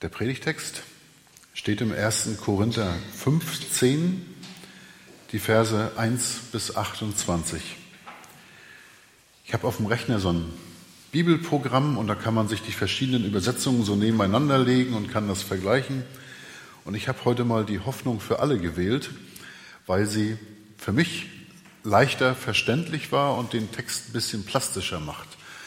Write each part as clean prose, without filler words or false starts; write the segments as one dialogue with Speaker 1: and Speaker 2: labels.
Speaker 1: Der Predigtext steht im 1. Korinther 15, die Verse 1 bis 28. Ich habe auf dem Rechner so ein Bibelprogramm und da kann man sich die verschiedenen Übersetzungen so nebeneinander legen und kann das vergleichen. Und ich habe heute mal die Hoffnung für alle gewählt, weil sie für mich leichter verständlich war und den Text ein bisschen plastischer macht.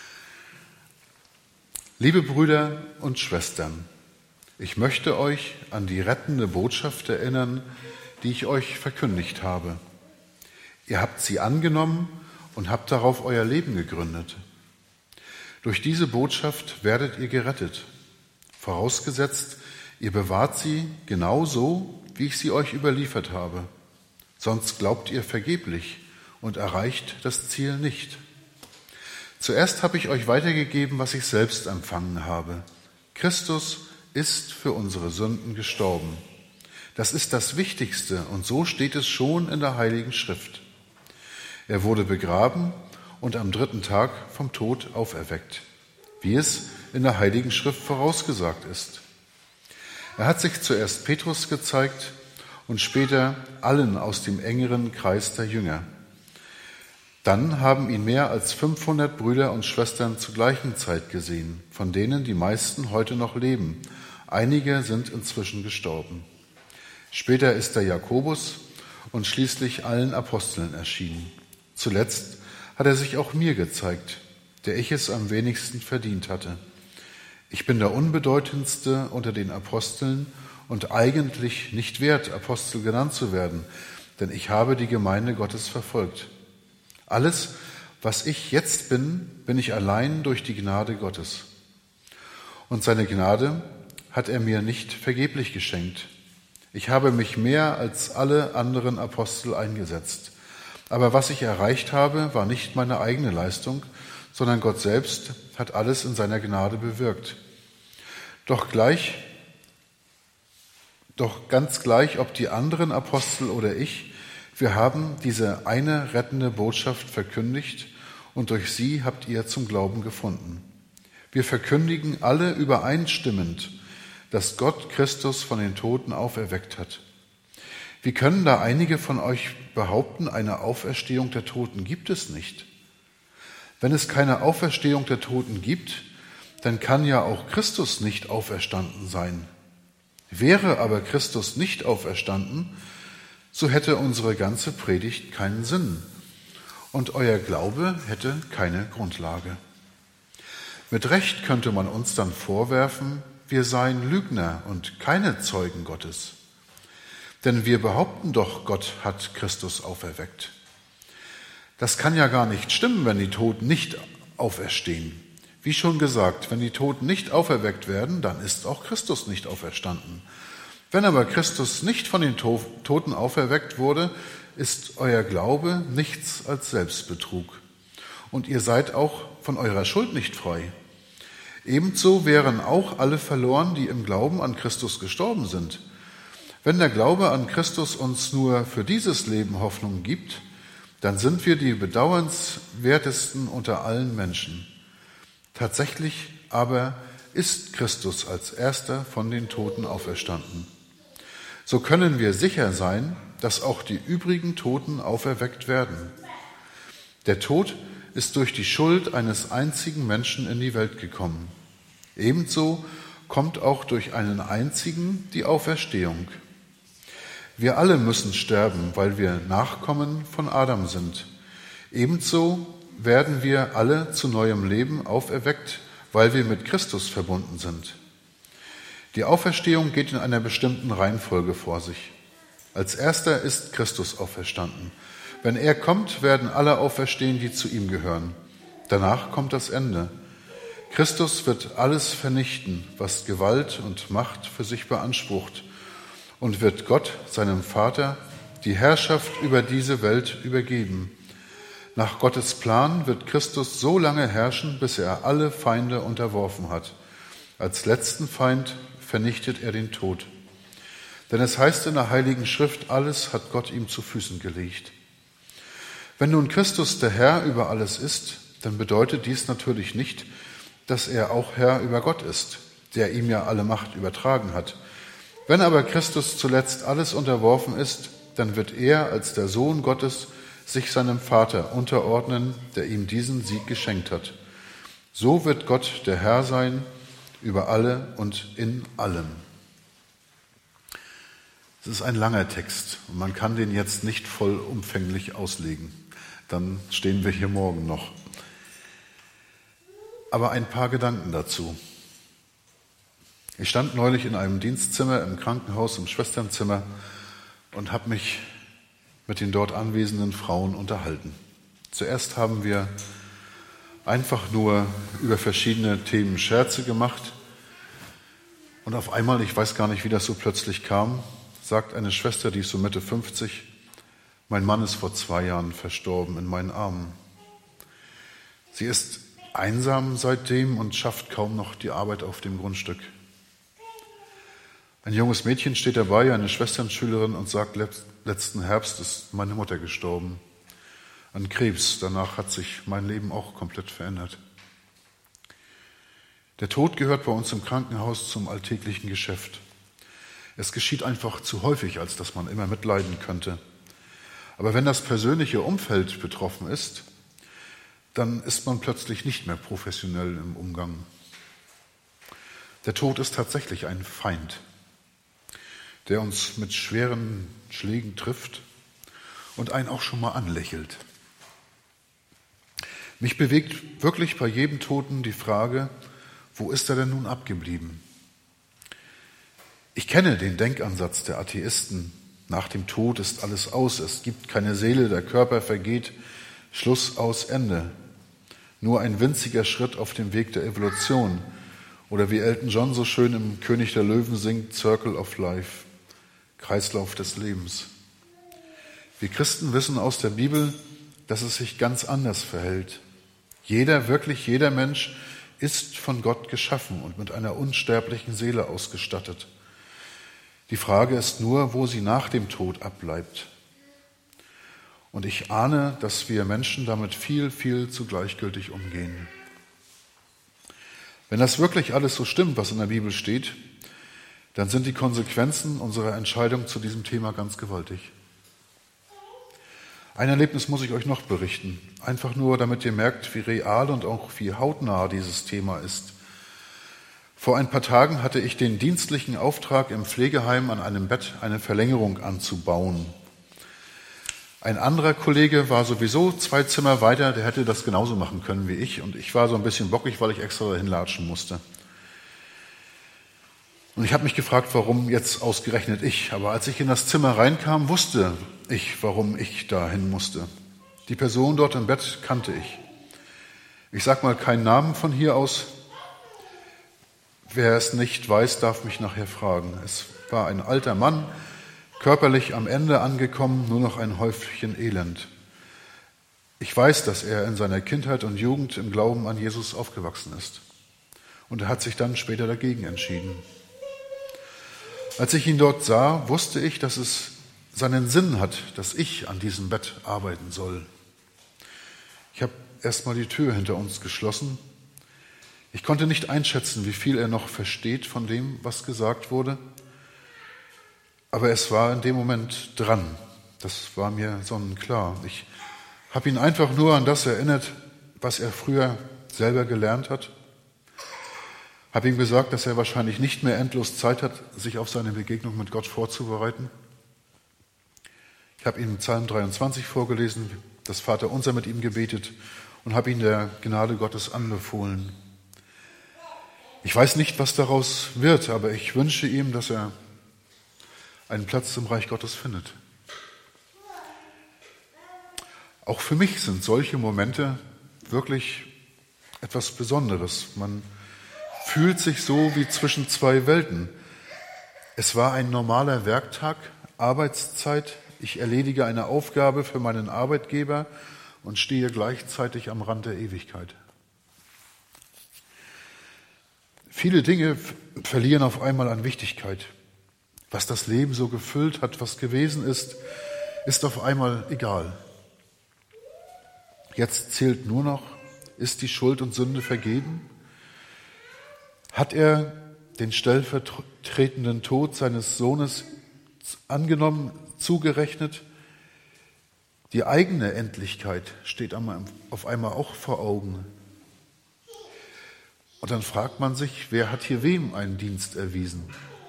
Speaker 1: Liebe Brüder und Schwestern, ich möchte euch an die rettende Botschaft erinnern, die ich euch verkündigt habe. Ihr habt sie angenommen und habt darauf euer Leben gegründet. Durch diese Botschaft werdet ihr gerettet, vorausgesetzt, ihr bewahrt sie genau so, wie ich sie euch überliefert habe. Sonst glaubt ihr vergeblich und erreicht das Ziel nicht. Zuerst habe ich euch weitergegeben, was ich selbst empfangen habe. Christus ist für unsere Sünden gestorben. Das ist das Wichtigste und so steht es schon in der Heiligen Schrift. Er wurde begraben und am 3. Tag vom Tod auferweckt, wie es in der Heiligen Schrift vorausgesagt ist. Er hat sich zuerst Petrus gezeigt und später allen aus dem engeren Kreis der Jünger. Dann haben ihn mehr als 500 Brüder und Schwestern zur gleichen Zeit gesehen, von denen die meisten heute noch leben. Einige sind inzwischen gestorben. Später ist der Jakobus und schließlich allen Aposteln erschienen. Zuletzt hat er sich auch mir gezeigt, der ich es am wenigsten verdient hatte. Ich bin der Unbedeutendste unter den Aposteln und eigentlich nicht wert, Apostel genannt zu werden, denn ich habe die Gemeinde Gottes verfolgt. Alles, was ich jetzt bin, bin ich allein durch die Gnade Gottes. Und seine Gnade hat er mir nicht vergeblich geschenkt. Ich habe mich mehr als alle anderen Apostel eingesetzt. Aber was ich erreicht habe, war nicht meine eigene Leistung, sondern Gott selbst hat alles in seiner Gnade bewirkt. Doch ganz gleich, ob die anderen Apostel oder ich, wir haben diese eine rettende Botschaft verkündigt und durch sie habt ihr zum Glauben gefunden. Wir verkündigen alle übereinstimmend, dass Gott Christus von den Toten auferweckt hat. Wie können da einige von euch behaupten, eine Auferstehung der Toten gibt es nicht? Wenn es keine Auferstehung der Toten gibt, dann kann ja auch Christus nicht auferstanden sein. Wäre aber Christus nicht auferstanden, so hätte unsere ganze Predigt keinen Sinn und euer Glaube hätte keine Grundlage. Mit Recht könnte man uns dann vorwerfen, wir seien Lügner und keine Zeugen Gottes. Denn wir behaupten doch, Gott hat Christus auferweckt. Das kann ja gar nicht stimmen, wenn die Toten nicht auferstehen. Wie schon gesagt, wenn die Toten nicht auferweckt werden, dann ist auch Christus nicht auferstanden. Wenn aber Christus nicht von den Toten auferweckt wurde, ist euer Glaube nichts als Selbstbetrug. Und ihr seid auch von eurer Schuld nicht frei. Ebenso wären auch alle verloren, die im Glauben an Christus gestorben sind. Wenn der Glaube an Christus uns nur für dieses Leben Hoffnung gibt, dann sind wir die bedauernswertesten unter allen Menschen. Tatsächlich aber ist Christus als Erster von den Toten auferstanden. So können wir sicher sein, dass auch die übrigen Toten auferweckt werden. Der Tod ist durch die Schuld eines einzigen Menschen in die Welt gekommen. Ebenso kommt auch durch einen einzigen die Auferstehung. Wir alle müssen sterben, weil wir Nachkommen von Adam sind. Ebenso werden wir alle zu neuem Leben auferweckt, weil wir mit Christus verbunden sind. Die Auferstehung geht in einer bestimmten Reihenfolge vor sich. Als erster ist Christus auferstanden. Wenn er kommt, werden alle auferstehen, die zu ihm gehören. Danach kommt das Ende. Christus wird alles vernichten, was Gewalt und Macht für sich beansprucht, und wird Gott, seinem Vater, die Herrschaft über diese Welt übergeben. Nach Gottes Plan wird Christus so lange herrschen, bis er alle Feinde unterworfen hat. Als letzten Feind vernichtet er den Tod. Denn es heißt in der Heiligen Schrift, alles hat Gott ihm zu Füßen gelegt. Wenn nun Christus der Herr über alles ist, dann bedeutet dies natürlich nicht, dass er auch Herr über Gott ist. der ihm ja alle Macht übertragen hat. Wenn aber Christus zuletzt alles unterworfen ist, dann wird er als der Sohn Gottes sich seinem Vater unterordnen, der ihm diesen Sieg geschenkt hat. So wird Gott der Herr sein über alle und in allem. Es ist ein langer Text und man kann den jetzt nicht vollumfänglich auslegen. Dann stehen wir hier morgen noch. Aber ein paar Gedanken dazu. Ich stand neulich in einem Dienstzimmer im Krankenhaus, im Schwesternzimmer und habe mich mit den dort anwesenden Frauen unterhalten. Zuerst haben wir einfach nur über verschiedene Themen Scherze gemacht und auf einmal, ich weiß gar nicht, wie das so plötzlich kam, sagt eine Schwester, die ist so Mitte 50, mein Mann ist vor 2 Jahren verstorben in meinen Armen. Sie ist einsam seitdem und schafft kaum noch die Arbeit auf dem Grundstück. Ein junges Mädchen steht dabei, eine Schwesternschülerin, und sagt, letzten Herbst ist meine Mutter gestorben an Krebs. Danach hat sich mein Leben auch komplett verändert. Der Tod gehört bei uns im Krankenhaus zum alltäglichen Geschäft. Es geschieht einfach zu häufig, als dass man immer mitleiden könnte. Aber wenn das persönliche Umfeld betroffen ist, dann ist man plötzlich nicht mehr professionell im Umgang. Der Tod ist tatsächlich ein Feind, der uns mit schweren Schlägen trifft und einen auch schon mal anlächelt. Mich bewegt wirklich bei jedem Toten die Frage, wo ist er denn nun abgeblieben? Ich kenne den Denkansatz der Atheisten. Nach dem Tod ist alles aus, es gibt keine Seele, der Körper vergeht, Schluss, aus, Ende. Nur ein winziger Schritt auf dem Weg der Evolution. Oder wie Elton John so schön im König der Löwen singt, Circle of Life. Kreislauf des Lebens. Wir Christen wissen aus der Bibel, dass es sich ganz anders verhält. Wirklich jeder Mensch ist von Gott geschaffen und mit einer unsterblichen Seele ausgestattet. Die Frage ist nur, wo sie nach dem Tod abbleibt. Und ich ahne, dass wir Menschen damit viel, viel zu gleichgültig umgehen. Wenn das wirklich alles so stimmt, was in der Bibel steht, dann sind die Konsequenzen unserer Entscheidung zu diesem Thema ganz gewaltig. Ein Erlebnis muss ich euch noch berichten, einfach nur, damit ihr merkt, wie real und auch wie hautnah dieses Thema ist. Vor ein paar Tagen hatte ich den dienstlichen Auftrag, im Pflegeheim an einem Bett eine Verlängerung anzubauen. Ein anderer Kollege war sowieso 2 Zimmer weiter, der hätte das genauso machen können wie ich, und ich war so ein bisschen bockig, weil ich extra dahin latschen musste. Und ich habe mich gefragt, warum jetzt ausgerechnet ich. Aber als ich in das Zimmer reinkam, wusste ich, warum ich dahin musste. Die Person dort im Bett kannte ich. Ich sage mal keinen Namen von hier aus. Wer es nicht weiß, darf mich nachher fragen. Es war ein alter Mann, körperlich am Ende angekommen, nur noch ein Häufchen Elend. Ich weiß, dass er in seiner Kindheit und Jugend im Glauben an Jesus aufgewachsen ist. Und er hat sich dann später dagegen entschieden. Als ich ihn dort sah, wusste ich, dass es seinen Sinn hat, dass ich an diesem Bett arbeiten soll. Ich habe erstmal die Tür hinter uns geschlossen. Ich konnte nicht einschätzen, wie viel er noch versteht von dem, was gesagt wurde. Aber es war in dem Moment dran. Das war mir sonnenklar. Ich habe ihn einfach nur an das erinnert, was er früher selber gelernt hat. Habe ihm gesagt, dass er wahrscheinlich nicht mehr endlos Zeit hat, sich auf seine Begegnung mit Gott vorzubereiten. Ich habe ihm Psalm 23 vorgelesen, das Vaterunser mit ihm gebetet und habe ihn der Gnade Gottes anbefohlen. Ich weiß nicht, was daraus wird, aber ich wünsche ihm, dass er einen Platz im Reich Gottes findet. Auch für mich sind solche Momente wirklich etwas Besonderes. Man fühlt sich so wie zwischen 2 Welten. Es war ein normaler Werktag, Arbeitszeit. Ich erledige eine Aufgabe für meinen Arbeitgeber und stehe gleichzeitig am Rand der Ewigkeit. Viele Dinge verlieren auf einmal an Wichtigkeit. Was das Leben so gefüllt hat, was gewesen ist, ist auf einmal egal. Jetzt zählt nur noch, ist die Schuld und Sünde vergeben? Hat er den stellvertretenden Tod seines Sohnes angenommen, zugerechnet. Die eigene Endlichkeit steht auf einmal auch vor Augen. Und dann fragt man sich, wer hat hier wem einen Dienst erwiesen?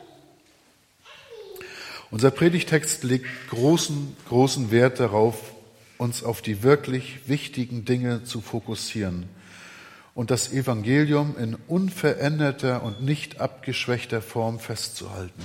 Speaker 1: Unser Predigtext legt großen Wert darauf, uns auf die wirklich wichtigen Dinge zu fokussieren und das Evangelium in unveränderter und nicht abgeschwächter Form festzuhalten.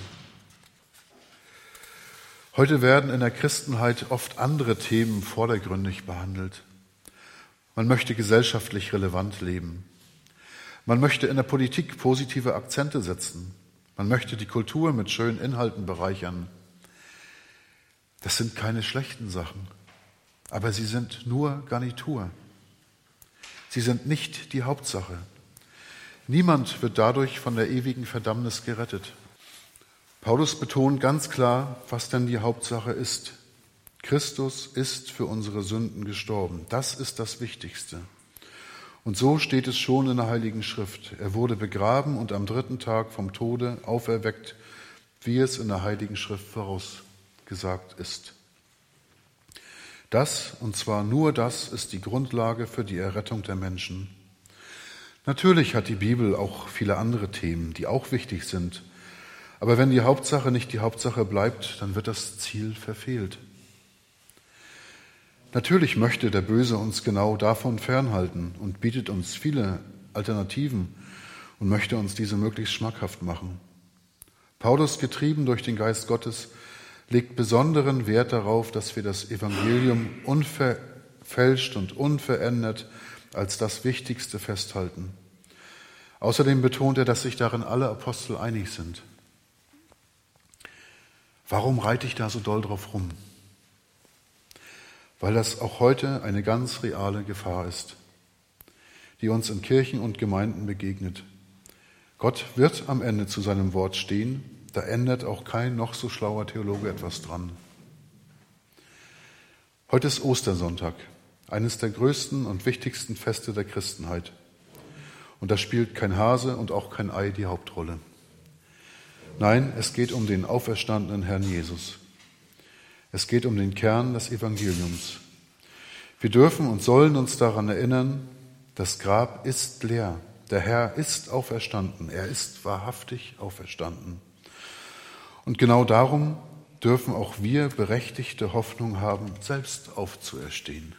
Speaker 1: Heute werden in der Christenheit oft andere Themen vordergründig behandelt. Man möchte gesellschaftlich relevant leben. Man möchte in der Politik positive Akzente setzen. Man möchte die Kultur mit schönen Inhalten bereichern. Das sind keine schlechten Sachen, aber sie sind nur Garnitur. Sie sind nicht die Hauptsache. Niemand wird dadurch von der ewigen Verdammnis gerettet. Paulus betont ganz klar, was denn die Hauptsache ist. Christus ist für unsere Sünden gestorben. Das ist das Wichtigste. Und so steht es schon in der Heiligen Schrift. Er wurde begraben und am 3. Tag vom Tode auferweckt, wie es in der Heiligen Schrift vorausgesagt ist. Das, und zwar nur das, ist die Grundlage für die Errettung der Menschen. Natürlich hat die Bibel auch viele andere Themen, die auch wichtig sind. Aber wenn die Hauptsache nicht die Hauptsache bleibt, dann wird das Ziel verfehlt. Natürlich möchte der Böse uns genau davon fernhalten und bietet uns viele Alternativen und möchte uns diese möglichst schmackhaft machen. Paulus, getrieben durch den Geist Gottes, legt besonderen Wert darauf, dass wir das Evangelium unverfälscht und unverändert als das Wichtigste festhalten. Außerdem betont er, dass sich darin alle Apostel einig sind. Warum reite ich da so doll drauf rum? Weil das auch heute eine ganz reale Gefahr ist, die uns in Kirchen und Gemeinden begegnet. Gott wird am Ende zu seinem Wort stehen, da ändert auch kein noch so schlauer Theologe etwas dran. Heute ist Ostersonntag, eines der größten und wichtigsten Feste der Christenheit. Und da spielt kein Hase und auch kein Ei die Hauptrolle. Nein, es geht um den auferstandenen Herrn Jesus. Es geht um den Kern des Evangeliums. Wir dürfen und sollen uns daran erinnern, das Grab ist leer. Der Herr ist auferstanden. Er ist wahrhaftig auferstanden. Und genau darum dürfen auch wir berechtigte Hoffnung haben, selbst aufzuerstehen.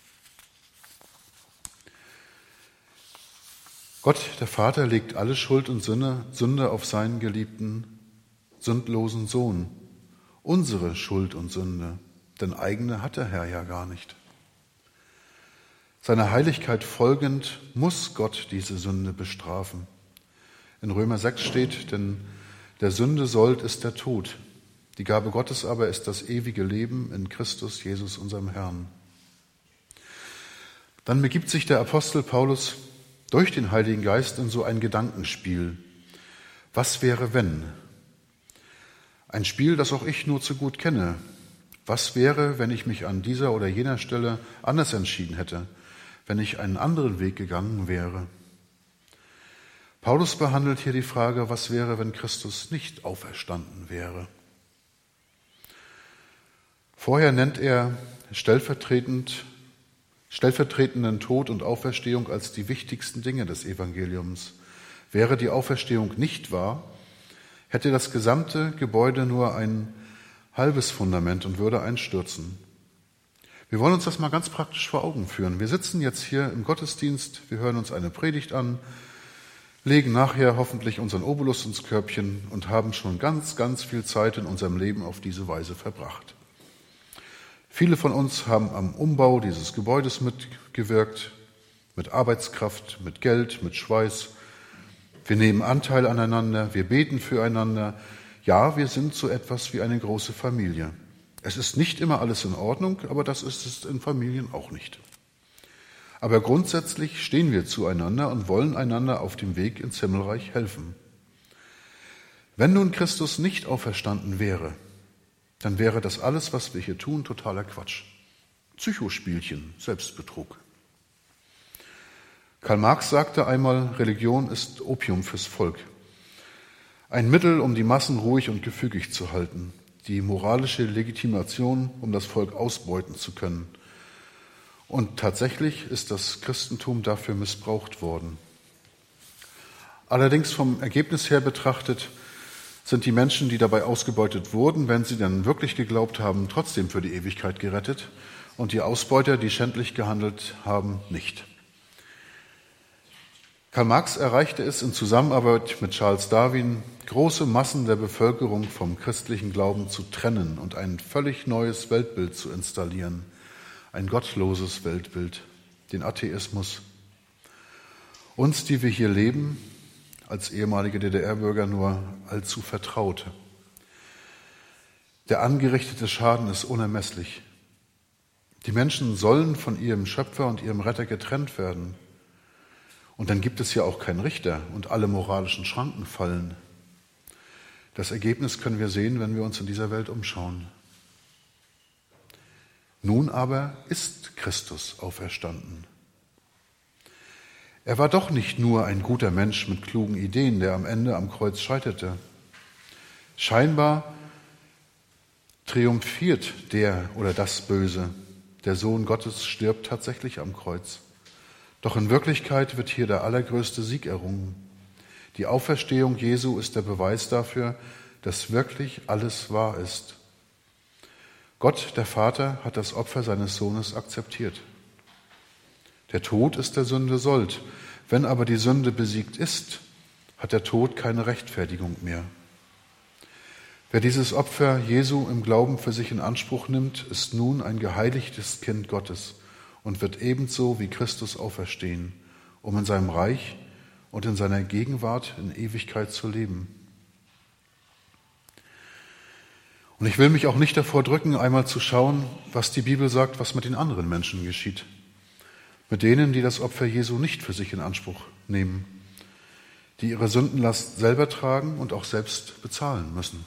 Speaker 1: Gott, der Vater, legt alle Schuld und Sünde auf seinen geliebten, sündlosen Sohn. Unsere Schuld und Sünde, denn eigene hat der Herr ja gar nicht. Seiner Heiligkeit folgend muss Gott diese Sünde bestrafen. In Römer 6 steht, denn der Sünde Sold ist der Tod. Die Gabe Gottes aber ist das ewige Leben in Christus Jesus, unserem Herrn. Dann begibt sich der Apostel Paulus durch den Heiligen Geist in so ein Gedankenspiel. Was wäre, wenn? Ein Spiel, das auch ich nur zu gut kenne. Was wäre, wenn ich mich an dieser oder jener Stelle anders entschieden hätte, wenn ich einen anderen Weg gegangen wäre? Paulus behandelt hier die Frage, was wäre, wenn Christus nicht auferstanden wäre? Vorher nennt er stellvertretenden Tod und Auferstehung als die wichtigsten Dinge des Evangeliums. Wäre die Auferstehung nicht wahr, hätte das gesamte Gebäude nur ein halbes Fundament und würde einstürzen. Wir wollen uns das mal ganz praktisch vor Augen führen. Wir sitzen jetzt hier im Gottesdienst, wir hören uns eine Predigt an, legen nachher hoffentlich unseren Obolus ins Körbchen und haben schon ganz, ganz viel Zeit in unserem Leben auf diese Weise verbracht. Viele von uns haben am Umbau dieses Gebäudes mitgewirkt, mit Arbeitskraft, mit Geld, mit Schweiß. Wir nehmen Anteil aneinander, wir beten füreinander. Ja, wir sind so etwas wie eine große Familie. Es ist nicht immer alles in Ordnung, aber das ist es in Familien auch nicht. Aber grundsätzlich stehen wir zueinander und wollen einander auf dem Weg ins Himmelreich helfen. Wenn nun Christus nicht auferstanden wäre, dann wäre das alles, was wir hier tun, totaler Quatsch. Psychospielchen, Selbstbetrug. Karl Marx sagte einmal, Religion ist Opium fürs Volk. Ein Mittel, um die Massen ruhig und gefügig zu halten. Die moralische Legitimation, um das Volk ausbeuten zu können. Und tatsächlich ist das Christentum dafür missbraucht worden. Allerdings vom Ergebnis her betrachtet sind die Menschen, die dabei ausgebeutet wurden, wenn sie dann wirklich geglaubt haben, trotzdem für die Ewigkeit gerettet und die Ausbeuter, die schändlich gehandelt haben, nicht. Karl Marx erreichte es in Zusammenarbeit mit Charles Darwin, große Massen der Bevölkerung vom christlichen Glauben zu trennen und ein völlig neues Weltbild zu installieren. Ein gottloses Weltbild, den Atheismus. Uns, die wir hier leben, als ehemalige DDR-Bürger nur allzu vertraut. Der angerichtete Schaden ist unermesslich. Die Menschen sollen von ihrem Schöpfer und ihrem Retter getrennt werden. Und dann gibt es ja auch keinen Richter und alle moralischen Schranken fallen. Das Ergebnis können wir sehen, wenn wir uns in dieser Welt umschauen. Nun aber ist Christus auferstanden. Er war doch nicht nur ein guter Mensch mit klugen Ideen, der am Ende am Kreuz scheiterte. Scheinbar triumphiert der oder das Böse. Der Sohn Gottes stirbt tatsächlich am Kreuz. Doch in Wirklichkeit wird hier der allergrößte Sieg errungen. Die Auferstehung Jesu ist der Beweis dafür, dass wirklich alles wahr ist. Gott, der Vater, hat das Opfer seines Sohnes akzeptiert. Der Tod ist der Sünde Sold. Wenn aber die Sünde besiegt ist, hat der Tod keine Rechtfertigung mehr. Wer dieses Opfer Jesu im Glauben für sich in Anspruch nimmt, ist nun ein geheiligtes Kind Gottes und wird ebenso wie Christus auferstehen, um in seinem Reich und in seiner Gegenwart in Ewigkeit zu leben. Und ich will mich auch nicht davor drücken, einmal zu schauen, was die Bibel sagt, was mit den anderen Menschen geschieht. Mit denen, die das Opfer Jesu nicht für sich in Anspruch nehmen, die ihre Sündenlast selber tragen und auch selbst bezahlen müssen.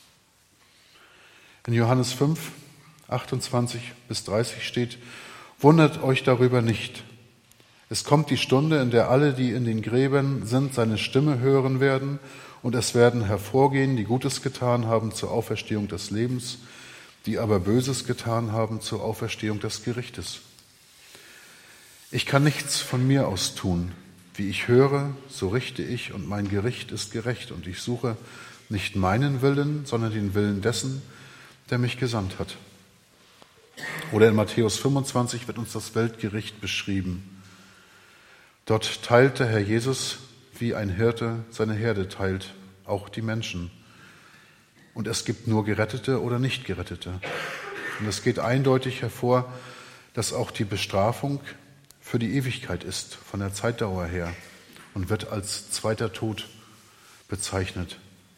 Speaker 1: In Johannes 5, 28 bis 30 steht: Wundert euch darüber nicht. Es kommt die Stunde, in der alle, die in den Gräbern sind, seine Stimme hören werden, und es werden hervorgehen, die Gutes getan haben zur Auferstehung des Lebens, die aber Böses getan haben zur Auferstehung des Gerichtes. Ich kann nichts von mir aus tun. Wie ich höre, so richte ich, und mein Gericht ist gerecht, und ich suche nicht meinen Willen, sondern den Willen dessen, der mich gesandt hat. Oder in Matthäus 25 wird uns das Weltgericht beschrieben. Dort teilt der Herr Jesus, wie ein Hirte seine Herde teilt, auch die Menschen. Und es gibt nur Gerettete oder Nicht-Gerettete. Und es geht eindeutig hervor, dass auch die Bestrafung für die Ewigkeit ist, von der Zeitdauer her, und wird als zweiter Tod bezeichnet.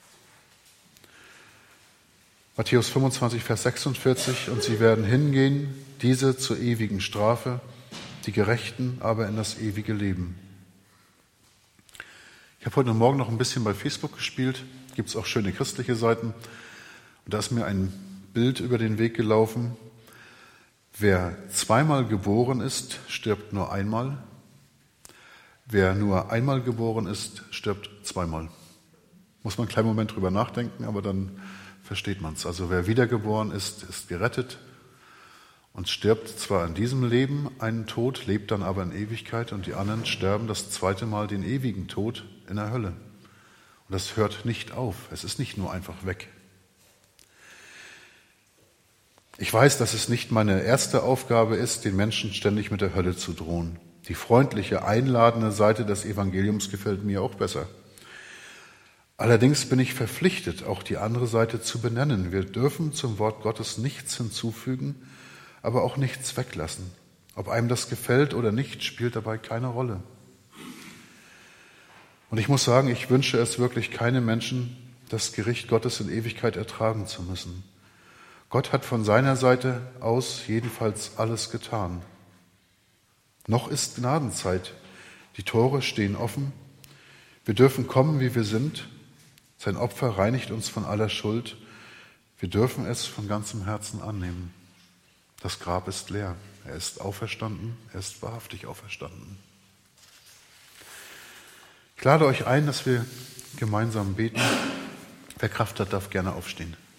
Speaker 1: Matthäus 25, Vers 46: Und sie werden hingehen, diese zur ewigen Strafe, die Gerechten aber in das ewige Leben. Ich habe heute Morgen noch ein bisschen bei Facebook gespielt, gibt es auch schöne christliche Seiten. Und da ist mir ein Bild über den Weg gelaufen. Wer zweimal geboren ist, stirbt nur einmal. Wer nur einmal geboren ist, stirbt zweimal. Muss man einen kleinen Moment drüber nachdenken, aber dann versteht man es. Also wer wiedergeboren ist, ist gerettet und stirbt zwar in diesem Leben einen Tod, lebt dann aber in Ewigkeit, und die anderen sterben das zweite Mal den ewigen Tod in der Hölle. Und das hört nicht auf. Es ist nicht nur einfach weg. Ich weiß, dass es nicht meine erste Aufgabe ist, den Menschen ständig mit der Hölle zu drohen. Die freundliche, einladende Seite des Evangeliums gefällt mir auch besser. Allerdings bin ich verpflichtet, auch die andere Seite zu benennen. Wir dürfen zum Wort Gottes nichts hinzufügen, aber auch nichts weglassen. Ob einem das gefällt oder nicht, spielt dabei keine Rolle. Und ich muss sagen, ich wünsche es wirklich keinem Menschen, das Gericht Gottes in Ewigkeit ertragen zu müssen. Gott hat von seiner Seite aus jedenfalls alles getan. Noch ist Gnadenzeit. Die Tore stehen offen. Wir dürfen kommen, wie wir sind. Sein Opfer reinigt uns von aller Schuld. Wir dürfen es von ganzem Herzen annehmen. Das Grab ist leer. Er ist auferstanden. Er ist wahrhaftig auferstanden. Ich lade euch ein, dass wir gemeinsam beten. Wer Kraft hat, darf gerne aufstehen.